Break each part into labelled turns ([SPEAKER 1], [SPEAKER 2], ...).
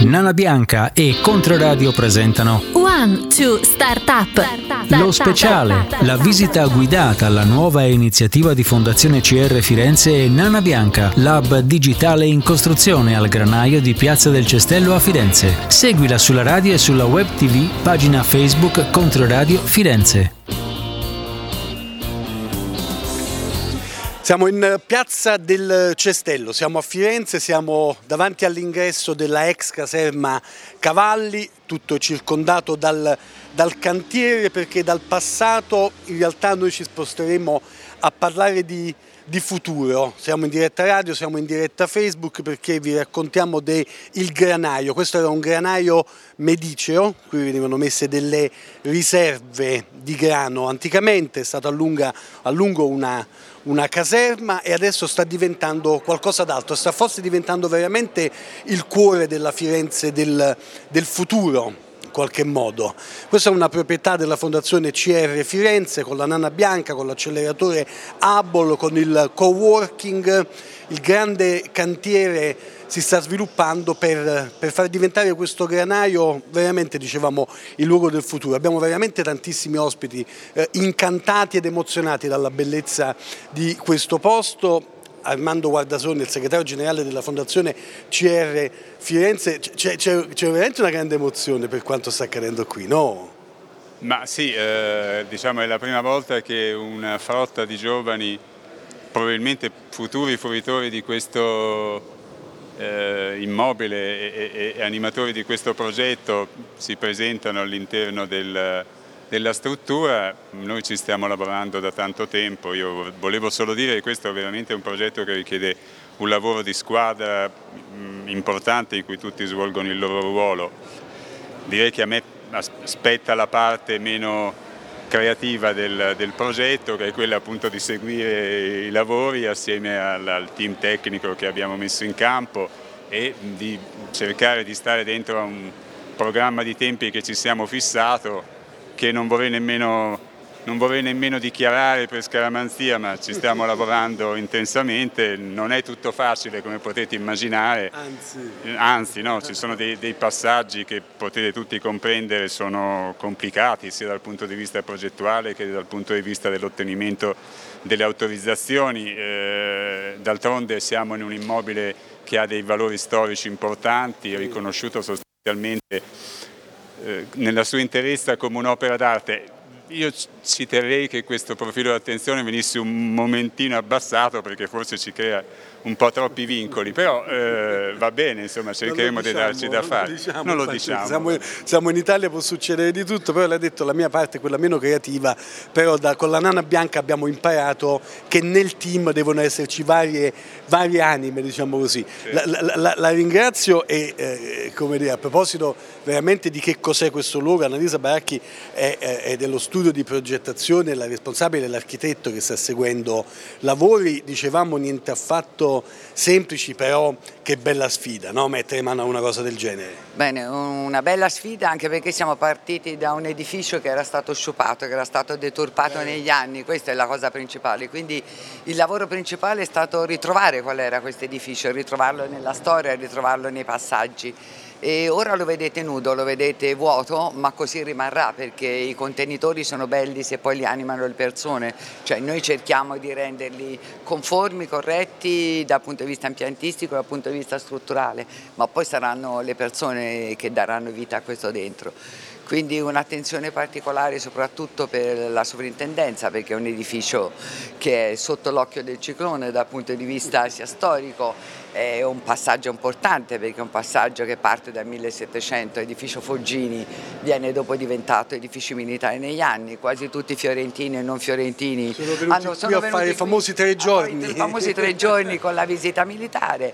[SPEAKER 1] Nana Bianca e Controradio presentano
[SPEAKER 2] One, Two, Startup.
[SPEAKER 1] Lo speciale, la visita guidata alla nuova iniziativa di Fondazione CR Firenze e Nana Bianca, lab digitale in costruzione al granaio di Piazza del Cestello a Firenze. Seguila sulla radio e sulla web TV, pagina Facebook Controradio Firenze.
[SPEAKER 3] Siamo in Piazza del Cestello, siamo a Firenze, siamo davanti all'ingresso della ex caserma Cavalli, tutto circondato dal cantiere, perché dal passato in realtà noi ci sposteremo a parlare di futuro. Siamo in diretta radio, siamo in diretta Facebook, perché vi raccontiamo del granaio. Questo era un granaio mediceo, qui venivano messe delle riserve di grano anticamente, è stata a lungo una caserma e adesso sta diventando qualcosa d'altro, sta forse diventando veramente il cuore della Firenze del futuro. In qualche modo. Questa è una proprietà della Fondazione CR Firenze, con la Nana Bianca, con l'acceleratore Able, con il coworking. Il grande cantiere si sta sviluppando per far diventare questo granaio veramente, dicevamo, il luogo del futuro. Abbiamo veramente tantissimi ospiti incantati ed emozionati dalla bellezza di questo posto. Armando Guardasoni, il segretario generale della Fondazione CR Firenze, c'è veramente una grande emozione per quanto sta accadendo qui, no?
[SPEAKER 4] Ma sì, diciamo è la prima volta che una frotta di giovani, probabilmente futuri fruitori di questo immobile e animatori di questo progetto, si presentano all'interno della struttura. Noi ci stiamo lavorando da tanto tempo. Io volevo solo dire che questo è veramente un progetto che richiede un lavoro di squadra importante in cui tutti svolgono il loro ruolo. Direi che a me spetta la parte meno creativa del progetto, che è quella appunto di seguire i lavori assieme al team tecnico che abbiamo messo in campo e di cercare di stare dentro a un programma di tempi che ci siamo fissato, che non vorrei nemmeno dichiarare per scaramanzia, ma ci stiamo lavorando intensamente. Non è tutto facile, come potete immaginare, anzi no, ci sono dei passaggi che potete tutti comprendere sono complicati, sia dal punto di vista progettuale che dal punto di vista dell'ottenimento delle autorizzazioni. D'altronde siamo in un immobile che ha dei valori storici importanti, riconosciuto sostanzialmente nella sua interezza come un'opera d'arte. Io ci terrei che questo profilo di attenzione venisse un momentino abbassato, perché forse ci crea un po' troppi vincoli, però va bene, insomma, cercheremo di darci da fare. Non lo diciamo.
[SPEAKER 3] Siamo in Italia, può succedere di tutto, però l'ha detto, la mia parte, quella meno creativa, però con la Nana Bianca abbiamo imparato che nel team devono esserci varie anime, diciamo così. La ringrazio e come dire, a proposito veramente di che cos'è questo luogo, Annalisa Baracchi è dello studio di progettazione, la responsabile, l'architetto che sta seguendo lavori, dicevamo niente affatto semplici, però che bella sfida, no? Mettere mano a una cosa del genere.
[SPEAKER 5] Bene, una bella sfida, anche perché siamo partiti da un edificio che era stato sciupato, che era stato deturpato negli anni, questa è la cosa principale, quindi il lavoro principale è stato ritrovare qual era questo edificio, ritrovarlo nella storia, ritrovarlo nei passaggi. E ora lo vedete nudo, lo vedete vuoto, ma così rimarrà, perché i contenitori sono belli se poi li animano le persone, cioè noi cerchiamo di renderli conformi, corretti dal punto di vista impiantistico, dal punto di vista strutturale, ma poi saranno le persone che daranno vita a questo dentro. Quindi un'attenzione particolare soprattutto per la sovrintendenza, perché è un edificio che è sotto l'occhio del ciclone dal punto di vista sia storico. È un passaggio importante, perché è un passaggio che parte dal 1700, edificio Foggini, viene dopo diventato edificio militare negli anni, quasi tutti fiorentini e non fiorentini
[SPEAKER 3] sono venuti a fare i famosi 3 giorni.
[SPEAKER 5] I famosi 3 giorni con la visita militare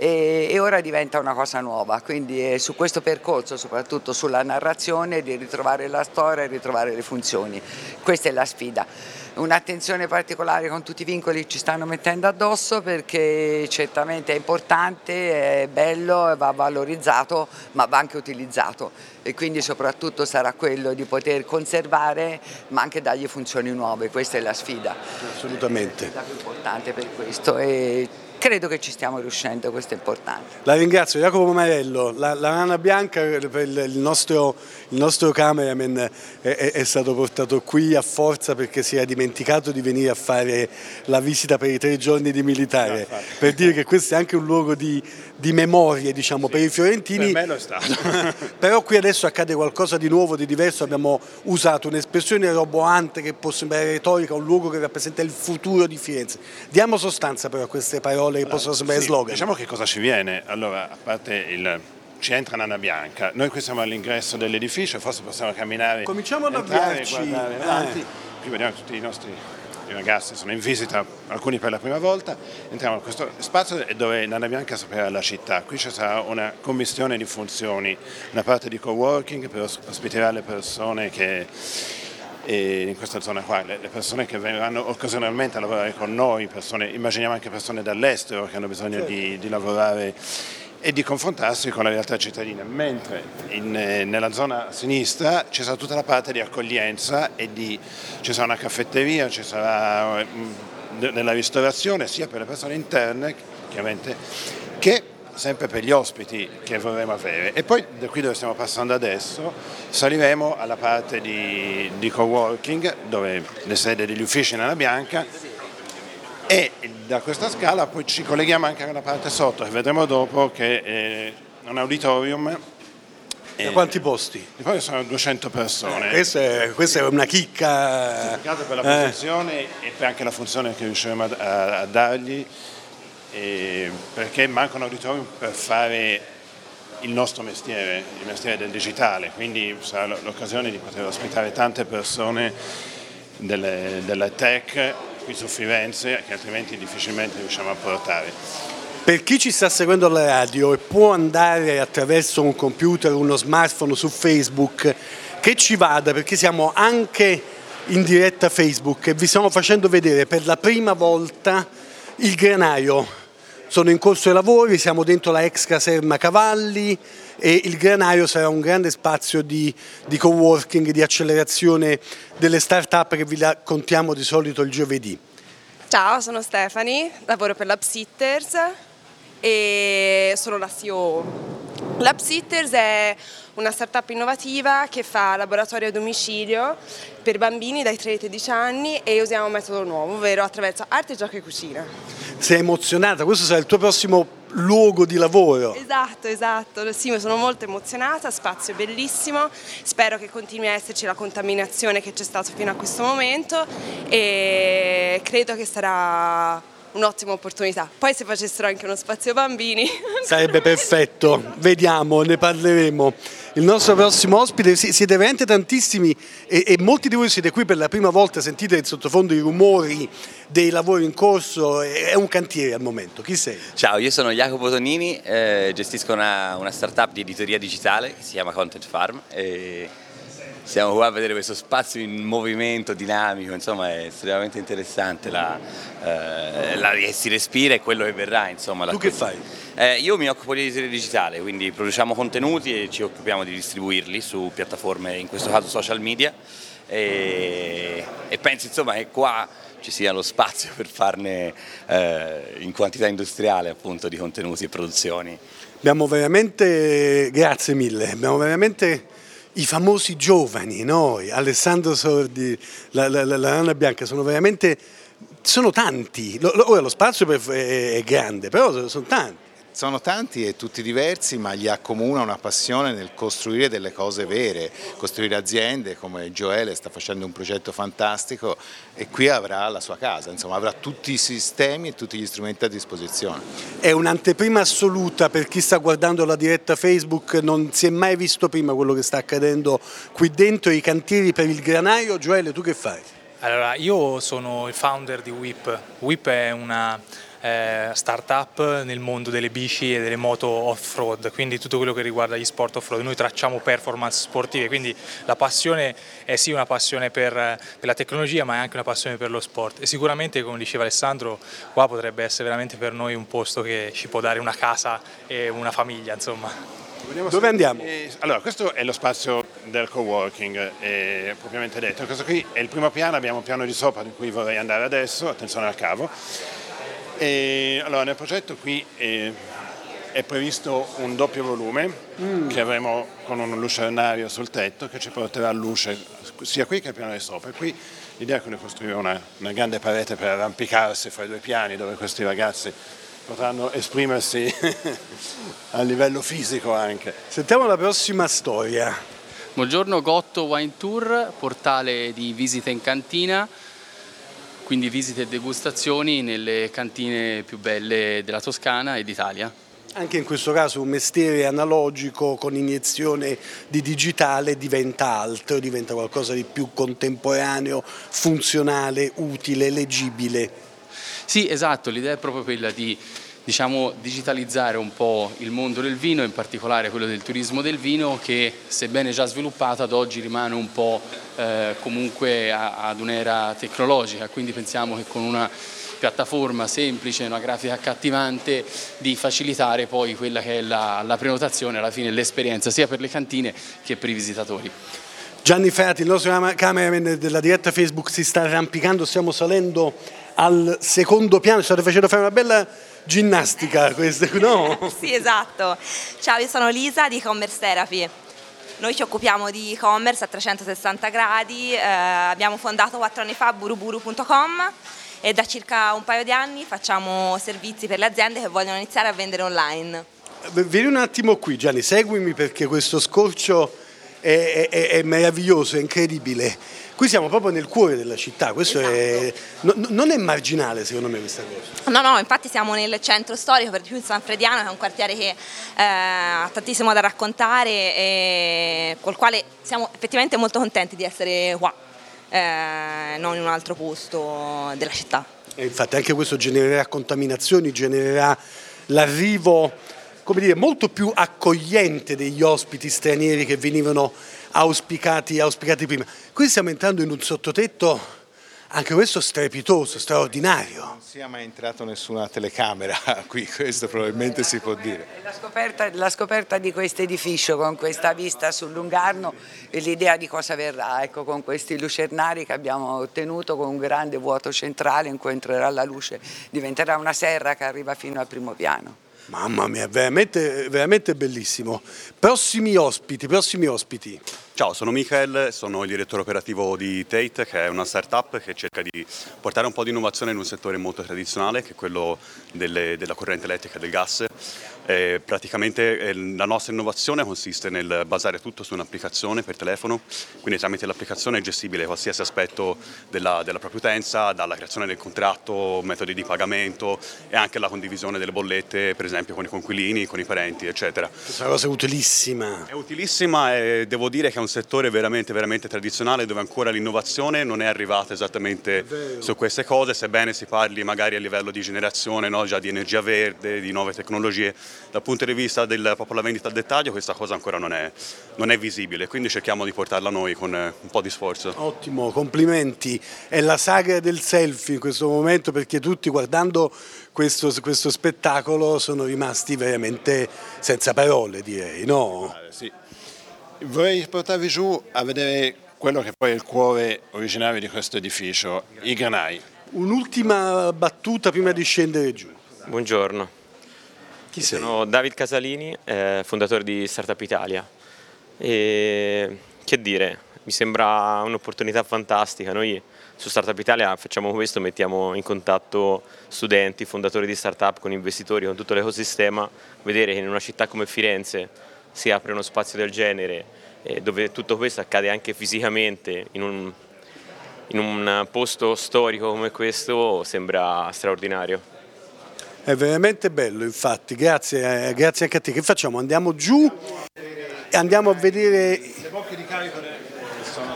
[SPEAKER 5] e ora diventa una cosa nuova, quindi è su questo percorso, soprattutto sulla narrazione, di ritrovare la storia e ritrovare le funzioni. Questa è la sfida. Un'attenzione particolare con tutti i vincoli che ci stanno mettendo addosso, perché certamente è importante, è bello, va valorizzato, ma va anche utilizzato, e quindi soprattutto sarà quello di poter conservare ma anche dargli funzioni nuove. Questa è la sfida.
[SPEAKER 3] Assolutamente.
[SPEAKER 5] È la più importante per questo, e credo che ci stiamo riuscendo, questo è importante.
[SPEAKER 3] La ringrazio, Jacopo Marello. La Nana Bianca, per il nostro cameraman è stato portato qui a forza perché si era dimenticato di venire a fare la visita per i 3 giorni di militare, per dire che questo è anche un luogo di memorie, diciamo, per i fiorentini.
[SPEAKER 6] Per me lo è stato.
[SPEAKER 3] Però qui adesso accade qualcosa di nuovo, di diverso. Abbiamo usato un'espressione roboante che può sembrare retorica, un luogo che rappresenta il futuro di Firenze. Diamo sostanza però a queste parole che possono sembrare slogan.
[SPEAKER 6] Diciamo che cosa ci viene. Allora, a parte ci entra Nana Bianca, noi qui siamo all'ingresso dell'edificio, forse possiamo camminare.
[SPEAKER 3] Cominciamo ad
[SPEAKER 6] entrare,
[SPEAKER 3] avviarci.
[SPEAKER 6] guardare avanti. Qui vediamo tutti i nostri ragazzi, sono in visita, alcuni per la prima volta. Entriamo in questo spazio dove Nana Bianca saprà la città. Qui ci sarà una commistione di funzioni, una parte di coworking per ospiterà le persone che in questa zona qua, le persone che verranno occasionalmente a lavorare con noi, immaginiamo anche persone dall'estero che hanno bisogno di lavorare e di confrontarsi con la realtà cittadina, mentre nella zona a sinistra ci sarà tutta la parte di accoglienza e ci sarà una caffetteria, ci sarà della ristorazione sia per le persone interne chiaramente che sempre per gli ospiti che vorremmo avere. E poi da qui dove stiamo passando adesso saliremo alla parte di coworking dove le sede degli uffici Nana Bianca, e da questa scala poi ci colleghiamo anche alla parte sotto che vedremo dopo, che è un auditorium.
[SPEAKER 3] Da quanti posti?
[SPEAKER 6] Poi sono 200 persone.
[SPEAKER 3] Questa è una chicca.
[SPEAKER 6] Per la posizione e per anche la funzione che riusciremo a dargli, perché manca un auditorium per fare il nostro mestiere, il mestiere del digitale, quindi sarà l'occasione di poter ospitare tante persone della tech qui su Firenze che altrimenti difficilmente riusciamo a portare.
[SPEAKER 3] Per chi ci sta seguendo alla radio e può andare attraverso un computer o uno smartphone su Facebook, che ci vada, perché siamo anche in diretta Facebook e vi stiamo facendo vedere per la prima volta il granaio. Sono in corso i lavori, siamo dentro la ex caserma Cavalli e il granaio sarà un grande spazio di coworking, di accelerazione delle start-up che vi raccontiamo di solito il giovedì.
[SPEAKER 7] Ciao, sono Stefani, lavoro per l'Upsitters e sono la CEO. L'Upsitters è una startup innovativa che fa laboratorio a domicilio per bambini dai 3 ai 13 anni e usiamo un metodo nuovo, ovvero attraverso arte, gioco e cucina.
[SPEAKER 3] Sei emozionata? Questo sarà il tuo prossimo luogo di lavoro?
[SPEAKER 7] Esatto, sì, sono molto emozionata, spazio bellissimo, spero che continui a esserci la contaminazione che c'è stata fino a questo momento e credo che sarà un'ottima opportunità. Poi se facessero anche uno spazio bambini
[SPEAKER 3] sarebbe perfetto, vediamo, ne parleremo. Il nostro prossimo ospite, siete veramente tantissimi e molti di voi siete qui per la prima volta, sentite in sottofondo i rumori dei lavori in corso, è un cantiere al momento. Chi sei?
[SPEAKER 8] Ciao, io sono Jacopo Tonini, gestisco una startup di editoria digitale che si chiama Content Farm e siamo qua a vedere questo spazio in movimento dinamico, insomma è estremamente interessante che si respira e quello che verrà, insomma.
[SPEAKER 3] Tu che fai?
[SPEAKER 8] Io mi occupo di editoria digitale, quindi produciamo contenuti e ci occupiamo di distribuirli su piattaforme, in questo caso social media, e penso insomma che qua ci sia lo spazio per farne in quantità industriale appunto di contenuti e produzioni.
[SPEAKER 3] Abbiamo veramente, grazie mille, abbiamo veramente i famosi giovani, noi, Alessandro Sordi, la Nana Bianca, sono tanti, ora lo spazio è grande, però sono tanti.
[SPEAKER 9] Sono tanti e tutti diversi, ma gli accomuna una passione nel costruire delle cose vere, costruire aziende, come Gioele sta facendo un progetto fantastico e qui avrà la sua casa, insomma avrà tutti i sistemi e tutti gli strumenti a disposizione.
[SPEAKER 3] È un'anteprima assoluta per chi sta guardando la diretta Facebook, non si è mai visto prima quello che sta accadendo qui dentro, i cantieri per il granaio. Gioele, tu che fai?
[SPEAKER 10] Allora, io sono il founder di WIP. WIP è una startup nel mondo delle bici e delle moto off-road, quindi tutto quello che riguarda gli sport off-road. Noi tracciamo performance sportive, quindi la passione è sì una passione per la tecnologia, ma è anche una passione per lo sport. E sicuramente, come diceva Alessandro, qua potrebbe essere veramente per noi un posto che ci può dare una casa e una famiglia, insomma.
[SPEAKER 3] Dove andiamo?
[SPEAKER 6] Allora, questo è lo spazio del coworking, propriamente detto. Questo qui è il primo piano, abbiamo un piano di sopra di cui vorrei andare adesso, attenzione al cavo. E allora nel progetto qui è previsto un doppio volume che avremo con un lucernario sul tetto che ci porterà luce sia qui che al piano di sopra. Qui l'idea è quella di costruire una grande parete per arrampicarsi fra i due piani dove questi ragazzi potranno esprimersi a livello fisico anche.
[SPEAKER 3] Sentiamo la prossima storia.
[SPEAKER 11] Buongiorno, Gotto Wine Tour, portale di visite in cantina, quindi visite e degustazioni nelle cantine più belle della Toscana e d'Italia.
[SPEAKER 3] Anche in questo caso un mestiere analogico con iniezione di digitale diventa altro, diventa qualcosa di più contemporaneo, funzionale, utile, leggibile.
[SPEAKER 11] Sì, esatto, l'idea è proprio quella di digitalizzare un po' il mondo del vino, in particolare quello del turismo del vino, che sebbene già sviluppato ad oggi rimane un po' comunque ad un'era tecnologica, quindi pensiamo che con una piattaforma semplice, una grafica accattivante, di facilitare poi quella che è la prenotazione, alla fine l'esperienza sia per le cantine che per i visitatori.
[SPEAKER 3] Gianni Frati, il nostro cameraman della diretta Facebook, si sta arrampicando, stiamo salendo al secondo piano, state facendo fare una bella ginnastica questa, no?
[SPEAKER 12] Sì, esatto. Ciao, io sono Lisa di E-Commerce Therapy. Noi ci occupiamo di e-commerce a 360 gradi, abbiamo fondato 4 anni fa buruburu.com e da circa un paio di anni facciamo servizi per le aziende che vogliono iniziare a vendere online.
[SPEAKER 3] Vieni un attimo qui, Gianni, seguimi perché questo scorcio è meraviglioso, è incredibile. Qui siamo proprio nel cuore della città, questo esatto. Non è marginale secondo me questa cosa.
[SPEAKER 12] No, infatti siamo nel centro storico, per di più in San Frediano, che è un quartiere che ha tantissimo da raccontare e col quale siamo effettivamente molto contenti di essere qua, non in un altro posto della città.
[SPEAKER 3] E infatti anche questo genererà contaminazioni, genererà l'arrivo, come dire, molto più accogliente degli ospiti stranieri che venivano auspicati prima. Qui stiamo entrando in un sottotetto, anche questo strepitoso, straordinario.
[SPEAKER 9] Non sia mai entrato nessuna telecamera qui, questo probabilmente si può dire.
[SPEAKER 5] La scoperta di questo edificio con questa vista sul Lungarno e l'idea di cosa verrà, ecco, con questi lucernari che abbiamo ottenuto con un grande vuoto centrale in cui entrerà la luce, diventerà una serra che arriva fino al primo piano.
[SPEAKER 3] Mamma mia, veramente, veramente bellissimo. Prossimi ospiti.
[SPEAKER 13] Ciao, sono Michael, sono il direttore operativo di Tate, che è una startup che cerca di portare un po' di innovazione in un settore molto tradizionale, che è quello della corrente elettrica e del gas. Praticamente la nostra innovazione consiste nel basare tutto su un'applicazione per telefono, quindi tramite l'applicazione è gestibile qualsiasi aspetto della propria utenza, dalla creazione del contratto, metodi di pagamento e anche la condivisione delle bollette, per esempio con i coinquilini, con i parenti, eccetera.
[SPEAKER 3] Questa è una cosa utilissima.
[SPEAKER 13] È utilissima e devo dire che è un settore veramente, veramente tradizionale dove ancora l'innovazione non è arrivata esattamente su queste cose, sebbene si parli magari a livello di generazione, no, già di energia verde, di nuove tecnologie. Dal punto di vista proprio la vendita al dettaglio questa cosa ancora non è visibile, quindi cerchiamo di portarla noi con un po' di sforzo.
[SPEAKER 3] Ottimo, complimenti. È la saga del selfie in questo momento perché tutti guardando questo spettacolo sono rimasti veramente senza parole, direi, no?
[SPEAKER 6] Sì. Vorrei portarvi giù a vedere quello che poi è il cuore originario di questo edificio, i granai.
[SPEAKER 3] Un'ultima battuta prima di scendere giù.
[SPEAKER 14] Buongiorno.
[SPEAKER 3] Chi sei?
[SPEAKER 14] Sono David Casalini, fondatore di Startup Italia. E che dire, mi sembra un'opportunità fantastica. Noi su Startup Italia facciamo questo, mettiamo in contatto studenti, fondatori di startup con investitori, con tutto l'ecosistema. Vedere che in una città come Firenze si apre uno spazio del genere, dove tutto questo accade anche fisicamente in un posto storico come questo, sembra straordinario.
[SPEAKER 3] È veramente bello, infatti, grazie anche a te. Che facciamo? Andiamo giù e andiamo a vedere.
[SPEAKER 6] Le bocche di carico sono.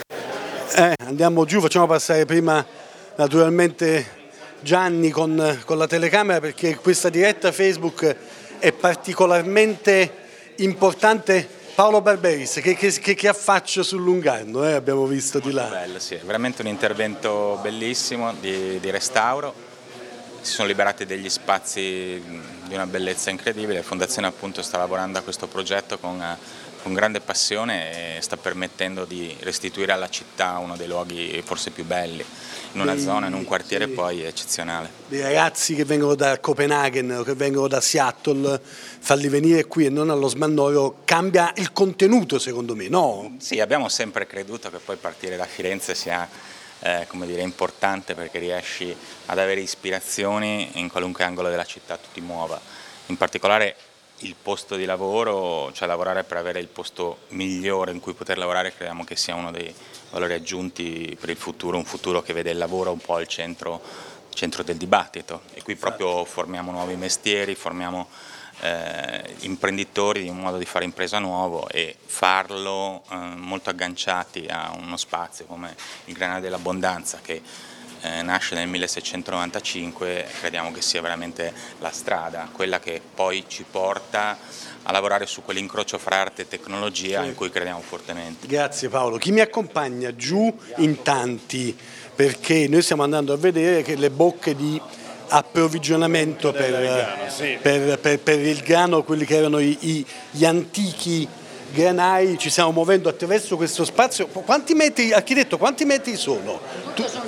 [SPEAKER 3] Andiamo giù, facciamo passare prima naturalmente Gianni con la telecamera perché questa diretta Facebook è particolarmente importante. Paolo Barberis, che affaccio sul Lungarno, abbiamo visto di là.
[SPEAKER 15] Bello, sì, è veramente un intervento bellissimo di restauro. si sono liberati degli spazi di una bellezza incredibile. La Fondazione appunto sta lavorando a questo progetto con grande passione e sta permettendo di restituire alla città uno dei luoghi forse più belli, in una zona, in un quartiere poi eccezionale.
[SPEAKER 3] Dei ragazzi che vengono da Copenaghen o che vengono da Seattle, farli venire qui e non allo Smannoro cambia il contenuto, secondo me, no?
[SPEAKER 15] Sì, abbiamo sempre creduto che poi partire da Firenze sia come dire, importante, perché riesci ad avere ispirazioni in qualunque angolo della città tu ti muova. In particolare il posto di lavoro, cioè lavorare per avere il posto migliore in cui poter lavorare, crediamo che sia uno dei valori aggiunti per il futuro, un futuro che vede il lavoro un po' al centro del dibattito, e qui proprio formiamo nuovi mestieri, formiamo imprenditori di un modo di fare impresa nuovo, e farlo molto agganciati a uno spazio come il Granaio dell'Abbondanza, che nasce nel 1695, crediamo che sia veramente la strada, quella che poi ci porta a lavorare su quell'incrocio fra arte e tecnologia in cui crediamo fortemente.
[SPEAKER 3] Grazie Paolo. Chi mi accompagna giù in tanti, perché noi stiamo andando a vedere che le bocche di approvvigionamento per il grano, quelli che erano gli antichi granai, ci stiamo muovendo attraverso questo spazio. Quanti metri, architetto, quanti metri sono?
[SPEAKER 5] Tutto sono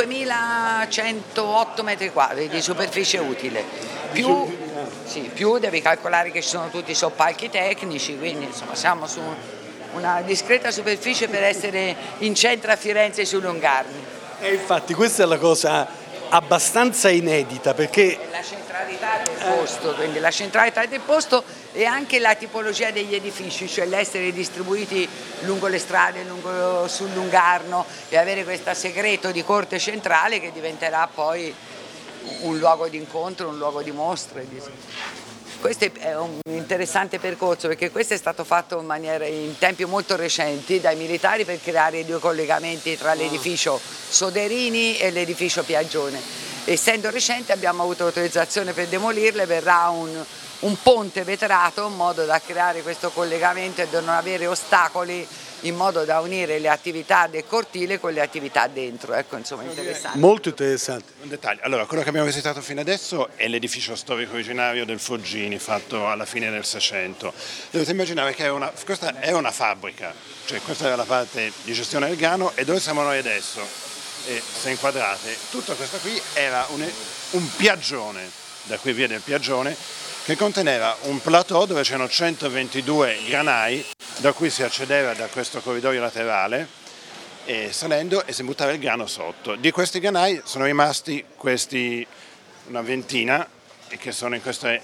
[SPEAKER 5] 5.108 metri quadri di superficie utile, più devi calcolare che ci sono tutti i soppalchi tecnici, quindi insomma siamo su una discreta superficie per essere in centro a Firenze sui Lungarni.
[SPEAKER 3] E infatti questa è la cosa abbastanza inedita, perché
[SPEAKER 5] la centralità del posto, quindi la centralità del posto e anche la tipologia degli edifici, cioè l'essere distribuiti lungo le strade, sul Lungarno, e avere questo segreto di corte centrale che diventerà poi un luogo di incontro, un luogo di mostre. Questo è un interessante percorso, perché questo è stato fatto in tempi molto recenti dai militari per creare due collegamenti tra l'edificio Soderini e l'edificio Piaggione. Essendo recente abbiamo avuto autorizzazione per demolirle, verrà un ponte vetrato in modo da creare questo collegamento e da non avere ostacoli, in modo da unire le attività del cortile con le attività dentro. Ecco, insomma, interessante.
[SPEAKER 3] Molto interessante.
[SPEAKER 6] Un dettaglio. Allora, quello che abbiamo visitato fino adesso è l'edificio storico originario del Foggini, fatto alla fine del 600. Dovete immaginare che questa è una fabbrica, cioè questa è la parte di gestione del grano, e dove siamo noi adesso? E se inquadrate, tutto questo qui era un piaggione, da qui via del Piaggione, che conteneva un plateau dove c'erano 122 granai, da cui si accedeva da questo corridoio laterale, e salendo, e si buttava il grano sotto. Di questi granai sono rimasti una ventina, che sono in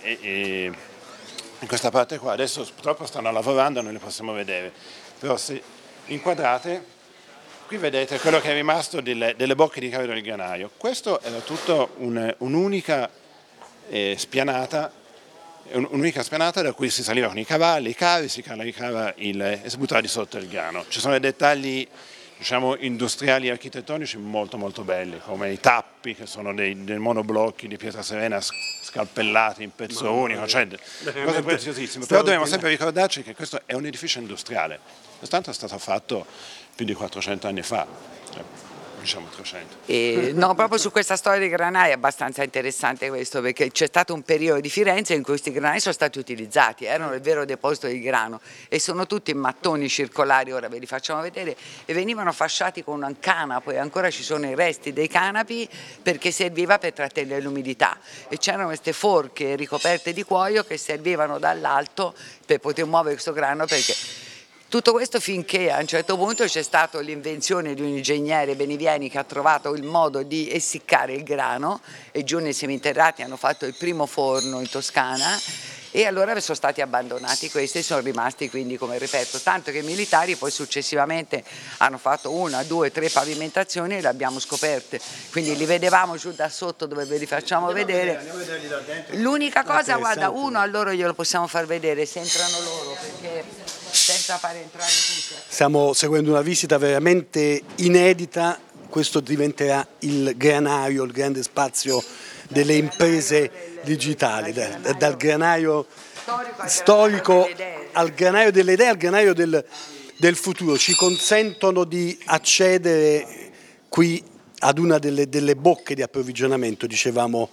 [SPEAKER 6] questa parte qua. Adesso purtroppo stanno lavorando, non li possiamo vedere, però se inquadrate, qui vedete quello che è rimasto delle bocche di cavo del granaio. Questo era tutto un'unica spianata, da cui si saliva con i cavalli, i carri, si caricava e si buttava di sotto il grano. Ci sono dei dettagli, diciamo, industriali e architettonici molto molto belli, come i tappi, che sono dei monoblocchi di pietra serena scalpellati in pezzo unico, cioè cose preziosissime. Però dobbiamo sempre ricordarci che questo è un edificio industriale, pertanto è stato fatto più di 400 anni fa. Diciamo 300.
[SPEAKER 5] No, proprio su questa storia dei granai è abbastanza interessante questo, perché c'è stato un periodo di Firenze in cui questi granai sono stati utilizzati, erano il vero deposito di grano, e sono tutti mattoni circolari, ora ve li facciamo vedere, e venivano fasciati con un canapo, e ancora ci sono i resti dei canapi perché serviva per trattenere l'umidità, e c'erano queste forche ricoperte di cuoio che servivano dall'alto per poter muovere questo grano, perché tutto questo finché a un certo punto c'è stata l'invenzione di un ingegnere Benivieni che ha trovato il modo di essiccare il grano, e giù nei seminterrati hanno fatto il primo forno in Toscana, e allora sono stati abbandonati questi e sono rimasti quindi come reperto, tanto che i militari poi successivamente hanno fatto 1, 2, 3 pavimentazioni e le abbiamo scoperte, quindi li vedevamo giù da sotto dove ve li facciamo vedere. L'unica cosa, guarda, uno a loro glielo possiamo far vedere se entrano loro, perché senza fare entrare tutti.
[SPEAKER 3] Stiamo seguendo una visita veramente inedita, questo diventerà il granaio, il grande spazio delle imprese digitali, dal granaio storico al granaio delle idee, al granaio del futuro. Ci consentono di accedere qui ad una delle bocche di approvvigionamento, dicevamo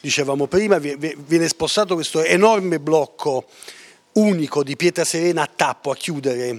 [SPEAKER 3] dicevamo prima, viene spostato questo enorme blocco unico di pietra serena a tappo, a chiudere.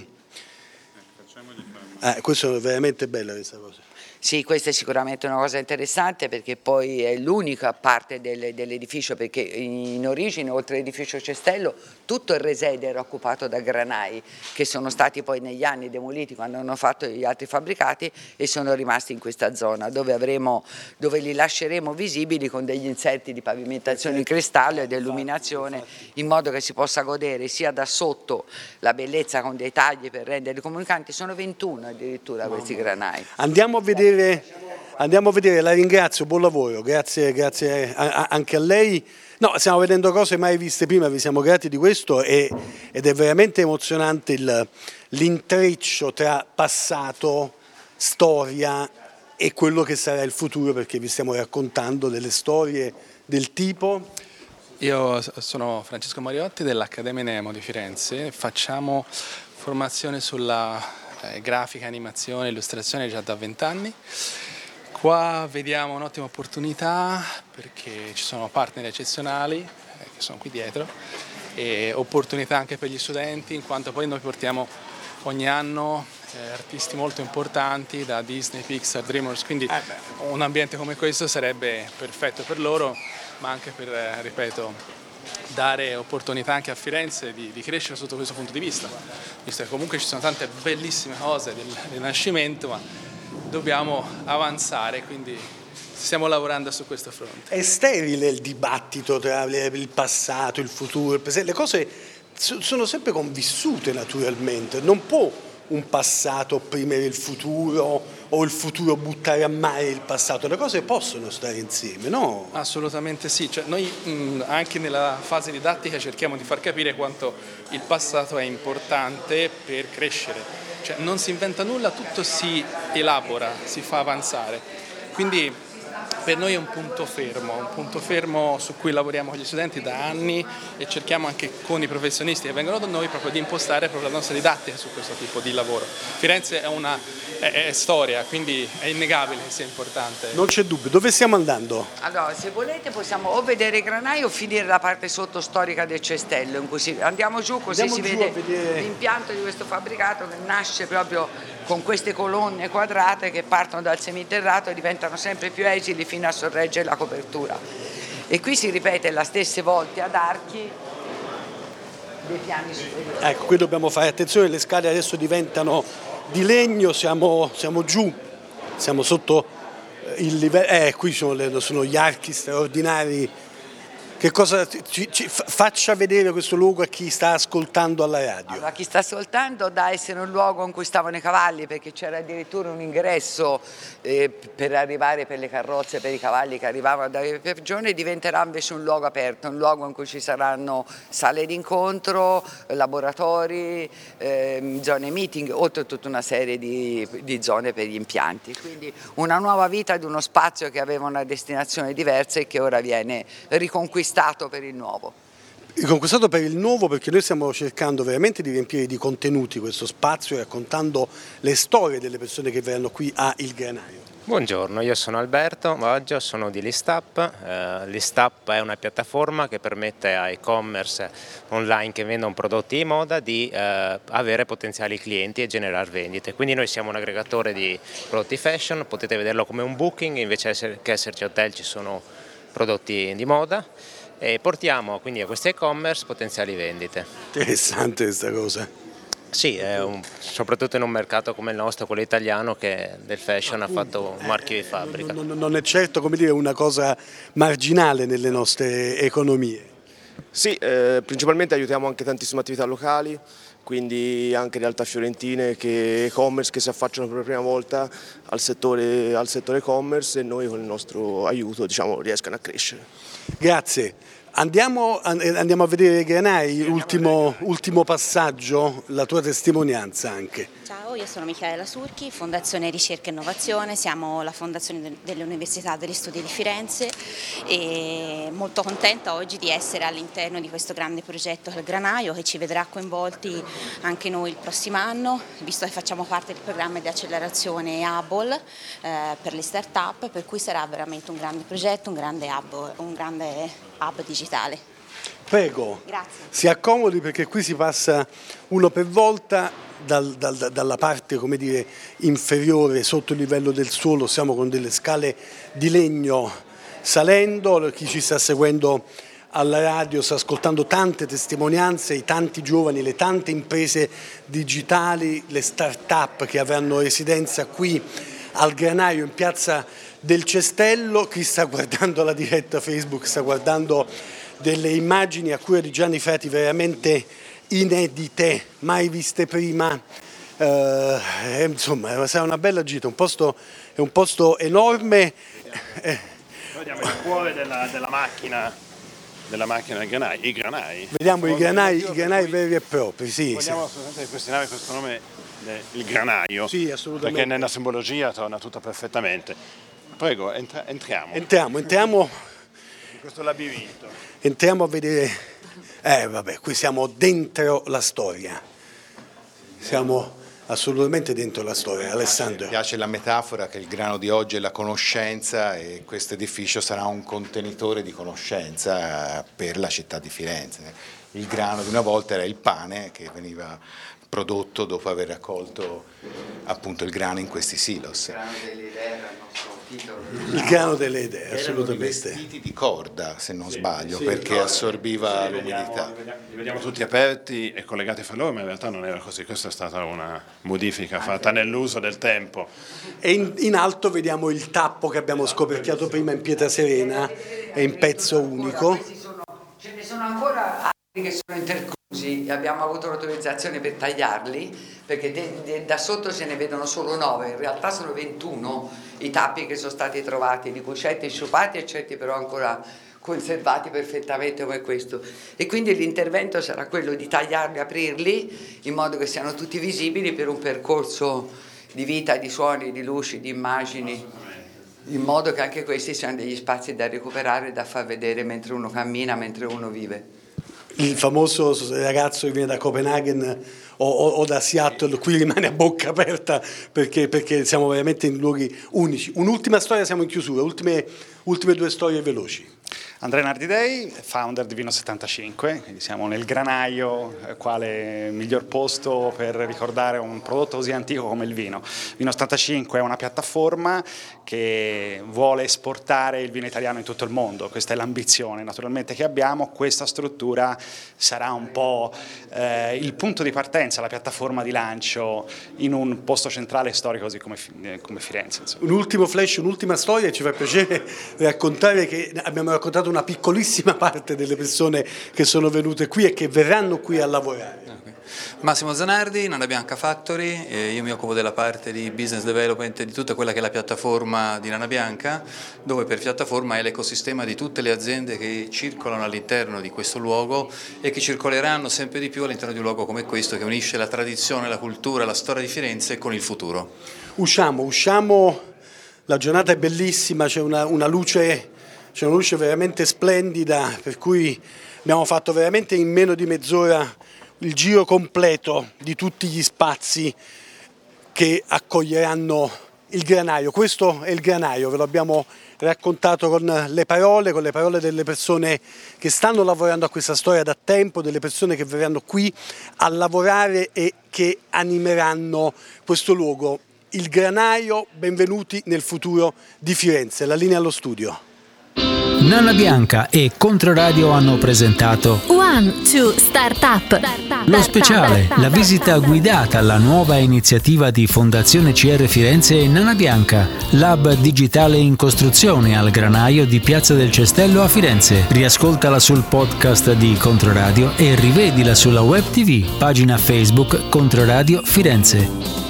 [SPEAKER 3] Questo è veramente bella questa cosa.
[SPEAKER 5] Sì, questa è sicuramente una cosa interessante perché poi è l'unica parte dell'edificio, perché in origine oltre all'edificio Cestello tutto il resede era occupato da granai che sono stati poi negli anni demoliti quando hanno fatto gli altri fabbricati e sono rimasti in questa zona dove li lasceremo visibili con degli inserti di pavimentazione in cristallo ed illuminazione in modo che si possa godere sia da sotto la bellezza con dei tagli per renderli comunicanti. Sono 21 addirittura questi granai.
[SPEAKER 3] Andiamo a vedere, la ringrazio, buon lavoro, grazie anche a lei. No, stiamo vedendo cose mai viste prima, vi siamo grati di questo ed è veramente emozionante l'intreccio tra passato, storia e quello che sarà il futuro, perché vi stiamo raccontando delle storie del tipo.
[SPEAKER 11] Io sono Francesco Mariotti dell'Accademia Nemo di Firenze, facciamo formazione sulla grafica, animazione, illustrazione già da 20 anni. Qua vediamo un'ottima opportunità perché ci sono partner eccezionali che sono qui dietro e opportunità anche per gli studenti, in quanto poi noi portiamo ogni anno artisti molto importanti da Disney, Pixar, DreamWorks, quindi un ambiente come questo sarebbe perfetto per loro, ma anche per, ripeto, dare opportunità anche a Firenze di crescere sotto questo punto di vista, visto che comunque ci sono tante bellissime cose del Rinascimento, ma dobbiamo avanzare, quindi stiamo lavorando su questo fronte.
[SPEAKER 3] È sterile il dibattito tra il passato, il futuro, il presente, le cose sono sempre convissute naturalmente, non può un passato opprimere il futuro o il futuro buttare a mare il passato, le cose possono stare insieme, no?
[SPEAKER 11] Assolutamente sì, cioè, noi anche nella fase didattica cerchiamo di far capire quanto il passato è importante per crescere, cioè non si inventa nulla, tutto si elabora, si fa avanzare, quindi per noi è un punto fermo su cui lavoriamo con gli studenti da anni e cerchiamo anche con i professionisti che vengono da noi proprio di impostare proprio la nostra didattica su questo tipo di lavoro. Firenze è storia, quindi è innegabile che sia importante.
[SPEAKER 3] Non c'è dubbio. Dove stiamo andando?
[SPEAKER 5] Allora, se volete possiamo o vedere i granai o finire la parte sotto storica del Cestello, in cui andiamo giù così si vede l'impianto di questo fabbricato che nasce proprio con queste colonne quadrate che partono dal seminterrato e diventano sempre più esili fino a sorreggere la copertura. E qui si ripete la stesse volte ad archi dei piani superiori.
[SPEAKER 3] Ecco, qui dobbiamo fare attenzione, le scale adesso diventano di legno, siamo giù, siamo sotto il livello, qui sono gli archi straordinari. Che cosa faccia vedere questo luogo a chi sta ascoltando alla radio?
[SPEAKER 5] Allora, chi sta ascoltando da essere un luogo in cui stavano i cavalli, perché c'era addirittura un ingresso per arrivare per le carrozze, per i cavalli che arrivavano da Piagione, diventerà invece un luogo aperto, un luogo in cui ci saranno sale d'incontro, laboratori, zone meeting, oltre a tutta una serie di zone per gli impianti. Quindi una nuova vita di uno spazio che aveva una destinazione diversa e che ora viene riconquistato per il nuovo.
[SPEAKER 3] Riconquistato per il nuovo, perché noi stiamo cercando veramente di riempire di contenuti questo spazio, raccontando le storie delle persone che verranno qui a Il Granaio.
[SPEAKER 16] Buongiorno, io sono Alberto Maggio, sono di Listap. Listap è una piattaforma che permette a e-commerce online che vendono prodotti di moda di avere potenziali clienti e generare vendite. Quindi noi siamo un aggregatore di prodotti fashion, potete vederlo come un booking, invece che esserci hotel ci sono prodotti di moda e portiamo quindi a questi e-commerce potenziali vendite.
[SPEAKER 3] Interessante questa cosa.
[SPEAKER 16] Sì, soprattutto in un mercato come il nostro, quello italiano, che del fashion ha fatto un marchio di fabbrica.
[SPEAKER 3] Non è certo, come dire, una cosa marginale nelle nostre economie.
[SPEAKER 17] Sì, principalmente aiutiamo anche tantissime attività locali, quindi anche realtà fiorentine che e-commerce che si affacciano per la prima volta al settore e-commerce e noi con il nostro aiuto riescano a crescere.
[SPEAKER 3] Grazie. Andiamo a vedere Granai, ultimo passaggio, la tua testimonianza anche.
[SPEAKER 18] Ciao, io sono Michaela Surchi, Fondazione Ricerca e Innovazione, siamo la fondazione dell'Università degli Studi di Firenze e molto contenta oggi di essere all'interno di questo grande progetto che è il Granaio, che ci vedrà coinvolti anche noi il prossimo anno, visto che facciamo parte del programma di accelerazione Hubble per le start-up, per cui sarà veramente un grande progetto, un grande hub digitale.
[SPEAKER 3] Prego,
[SPEAKER 18] grazie.
[SPEAKER 3] Si accomodi perché qui si passa uno per volta dalla parte, come dire, inferiore, sotto il livello del suolo, siamo con delle scale di legno salendo, chi ci sta seguendo alla radio sta ascoltando tante testimonianze, i tanti giovani, le tante imprese digitali, le start-up che avranno residenza qui al Granaio in piazza del Cestello. Chi sta guardando la diretta Facebook sta guardando delle immagini a cura di Gianni Frati veramente inedite, mai viste prima, insomma sarà una bella gita, è un posto enorme.
[SPEAKER 6] Noi vediamo il cuore della macchina i granai.
[SPEAKER 3] Vediamo i granai veri e propri, sì.
[SPEAKER 6] Vogliamo assolutamente ripristinare questo nome, il granaio,
[SPEAKER 3] sì, assolutamente,
[SPEAKER 6] perché nella simbologia torna tutto perfettamente. Prego, entriamo.
[SPEAKER 3] Entriamo
[SPEAKER 6] In questo labirinto.
[SPEAKER 3] Entriamo a vedere, qui siamo dentro la storia, siamo assolutamente dentro la storia. Alessandro.
[SPEAKER 9] Mi piace la metafora che il grano di oggi è la conoscenza e questo edificio sarà un contenitore di conoscenza per la città di Firenze. Il grano di una volta era il pane che veniva prodotto dopo aver raccolto appunto il grano in questi silos.
[SPEAKER 3] Il grano delle idee, assolutamente.
[SPEAKER 9] Vestiti di corda, se non sbaglio, perché assorbiva l'umidità.
[SPEAKER 6] Li vediamo tutti aperti e collegati fra loro, ma in realtà non era così. Questa è stata una modifica fatta nell'uso del tempo.
[SPEAKER 3] E in alto vediamo il tappo che abbiamo scoperchiato prima in pietra serena, è in pezzo unico.
[SPEAKER 5] Ce ne sono ancora altri che sono interclusi e abbiamo avuto l'autorizzazione per tagliarli, perché da sotto se ne vedono solo 9, in realtà sono 21 i tappi che sono stati trovati, di cui certi sciupati e certi però ancora conservati perfettamente come questo, e quindi l'intervento sarà quello di tagliarli, aprirli in modo che siano tutti visibili per un percorso di vita, di suoni, di luci, di immagini, in modo che anche questi siano degli spazi da recuperare, da far vedere mentre uno cammina, mentre uno vive.
[SPEAKER 3] Il famoso ragazzo che viene da Copenaghen o da Seattle qui rimane a bocca aperta perché siamo veramente in luoghi unici. Un'ultima storia, siamo in chiusura, ultime 2 storie veloci.
[SPEAKER 19] Andrea Nardidei, founder di Vino 75, quindi siamo nel Granaio, quale miglior posto per ricordare un prodotto così antico come il vino. Vino 75 è una piattaforma che vuole esportare il vino italiano in tutto il mondo, questa è l'ambizione naturalmente che abbiamo. Questa struttura sarà un po' il punto di partenza, la piattaforma di lancio in un posto centrale storico così come Firenze. Insomma.
[SPEAKER 3] Un ultimo flash, un'ultima storia, ci fa piacere raccontare che abbiamo raccontato una piccolissima parte delle persone che sono venute qui e che verranno qui a lavorare.
[SPEAKER 20] Massimo Zanardi, Nana Bianca Factory, io mi occupo della parte di business development di tutta quella che è la piattaforma di Nana Bianca, dove per piattaforma è l'ecosistema di tutte le aziende che circolano all'interno di questo luogo e che circoleranno sempre di più all'interno di un luogo come questo che unisce la tradizione, la cultura, la storia di Firenze con il futuro. Usciamo,
[SPEAKER 3] la giornata è bellissima, c'è una luce veramente splendida, per cui abbiamo fatto veramente in meno di mezz'ora il giro completo di tutti gli spazi che accoglieranno il Granaio. Questo è il Granaio, ve lo abbiamo raccontato con le parole delle persone che stanno lavorando a questa storia da tempo, delle persone che verranno qui a lavorare e che animeranno questo luogo. Il Granaio, benvenuti nel futuro di Firenze. La linea allo studio.
[SPEAKER 1] Nana Bianca e Controradio hanno presentato
[SPEAKER 2] One, Two, Startup.
[SPEAKER 1] Lo speciale, la visita guidata alla nuova iniziativa di Fondazione CR Firenze e Nana Bianca, l'hub digitale in costruzione al Granaio di Piazza del Cestello a Firenze. Riascoltala sul podcast di Controradio e rivedila sulla web TV, pagina Facebook Controradio Firenze.